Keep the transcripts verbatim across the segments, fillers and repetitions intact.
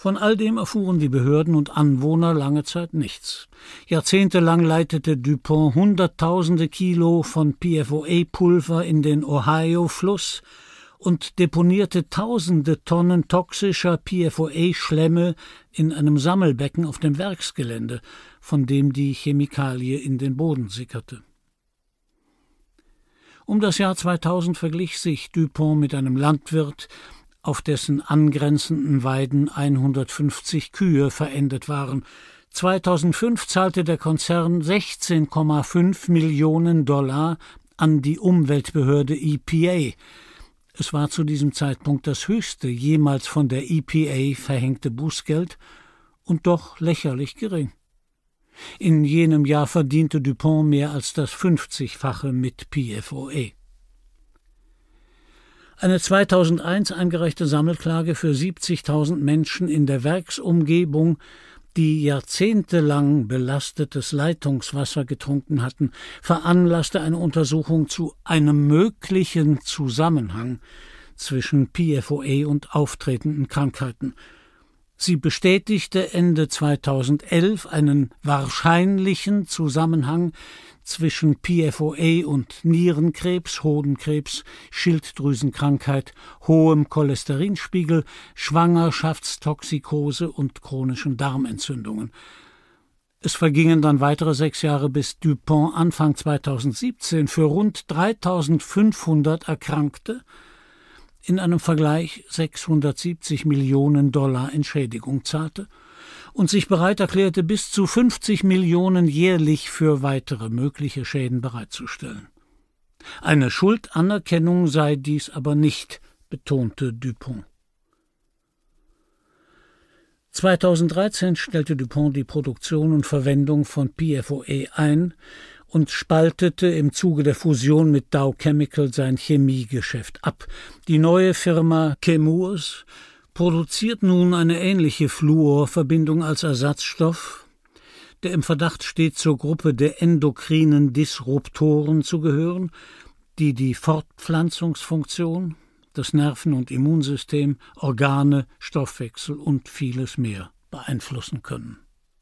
Von all dem erfuhren die Behörden und Anwohner lange Zeit nichts. Jahrzehntelang leitete DuPont Hunderttausende Kilo von P F O A-Pulver in den Ohio-Fluss und deponierte Tausende Tonnen toxischer P F O A-Schlemme in einem Sammelbecken auf dem Werksgelände, von dem die Chemikalie in den Boden sickerte. Um das Jahr zweitausend verglich sich DuPont mit einem Landwirt, auf dessen angrenzenden Weiden hundertfünfzig Kühe verendet waren. zweitausendfünf zahlte der Konzern sechzehn Komma fünf Millionen Dollar an die Umweltbehörde E P A. Es war zu diesem Zeitpunkt das höchste jemals von der E P A verhängte Bußgeld und doch lächerlich gering. In jenem Jahr verdiente DuPont mehr als das fünfzigfache mit P F O A. Eine zweitausendeins eingereichte Sammelklage für siebzigtausend Menschen in der Werksumgebung, die jahrzehntelang belastetes Leitungswasser getrunken hatten, veranlasste eine Untersuchung zu einem möglichen Zusammenhang zwischen P F O A und auftretenden Krankheiten. Sie bestätigte Ende zweitausendelf einen wahrscheinlichen Zusammenhang zwischen P F O A und Nierenkrebs, Hodenkrebs, Schilddrüsenkrankheit, hohem Cholesterinspiegel, Schwangerschaftstoxikose und chronischen Darmentzündungen. Es vergingen dann weitere sechs Jahre, bis DuPont Anfang zweitausendsiebzehn für rund dreitausendfünfhundert Erkrankte in einem Vergleich sechshundertsiebzig Millionen Dollar Entschädigung zahlte und sich bereit erklärte, bis zu fünfzig Millionen jährlich für weitere mögliche Schäden bereitzustellen. Eine Schuldanerkennung sei dies aber nicht, betonte DuPont. zweitausenddreizehn stellte DuPont die Produktion und Verwendung von P F O A ein und spaltete im Zuge der Fusion mit Dow Chemical sein Chemiegeschäft ab. Die neue Firma Chemours produziert nun eine ähnliche Fluorverbindung als Ersatzstoff, der im Verdacht steht, zur Gruppe der endokrinen Disruptoren zu gehören, die die Fortpflanzungsfunktion, das Nerven- und Immunsystem, Organe, Stoffwechsel und vieles mehr beeinflussen können.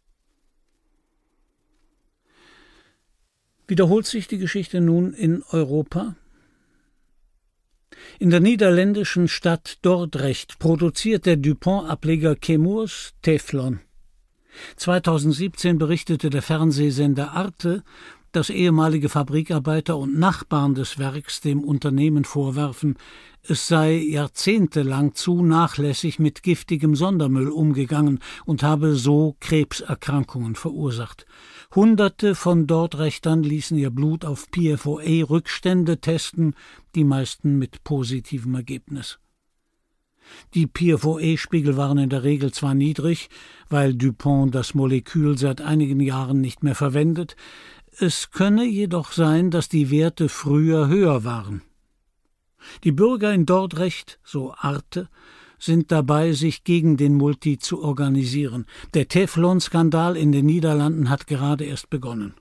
Wiederholt sich die Geschichte nun in Europa? In der niederländischen Stadt Dordrecht produziert der DuPont-Ableger Chemours Teflon. zweitausendsiebzehn berichtete der Fernsehsender Arte, dass ehemalige Fabrikarbeiter und Nachbarn des Werks dem Unternehmen vorwerfen, es sei jahrzehntelang zu nachlässig mit giftigem Sondermüll umgegangen und habe so Krebserkrankungen verursacht. Hunderte von Dordrechtern ließen ihr Blut auf P F O A-Rückstände testen, die meisten mit positivem Ergebnis. Die P F O A-Spiegel waren in der Regel zwar niedrig, weil DuPont das Molekül seit einigen Jahren nicht mehr verwendet, es könne jedoch sein, dass die Werte früher höher waren. Die Bürger in Dordrecht, so Arte, sind dabei, sich gegen den Multi zu organisieren. Der Teflon-Skandal in den Niederlanden hat gerade erst begonnen.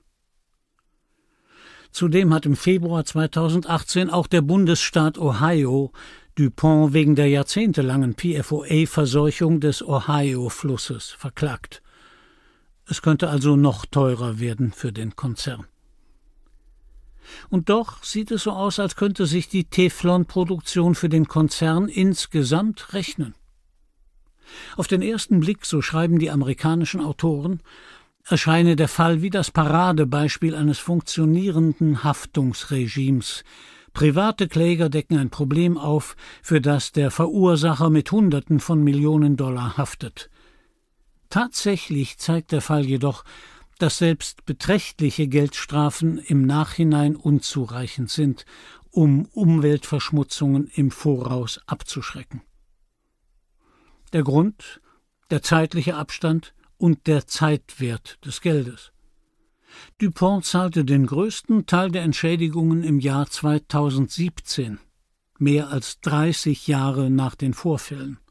Zudem hat im Februar zweitausendachtzehn auch der Bundesstaat Ohio DuPont wegen der jahrzehntelangen P F O A-Verseuchung des Ohio-Flusses verklagt. Es könnte also noch teurer werden für den Konzern. Und doch sieht es so aus, als könnte sich die Teflon-Produktion für den Konzern insgesamt rechnen. Auf den ersten Blick, so schreiben die amerikanischen Autoren, erscheine der Fall wie das Paradebeispiel eines funktionierenden Haftungsregimes. Private Kläger decken ein Problem auf, für das der Verursacher mit Hunderten von Millionen Dollar haftet. Tatsächlich zeigt der Fall jedoch, dass selbst beträchtliche Geldstrafen im Nachhinein unzureichend sind, um Umweltverschmutzungen im Voraus abzuschrecken. Der Grund, der zeitliche Abstand und der Zeitwert des Geldes. DuPont zahlte den größten Teil der Entschädigungen im Jahr zweitausendsiebzehn, mehr als dreißig Jahre nach den Vorfällen.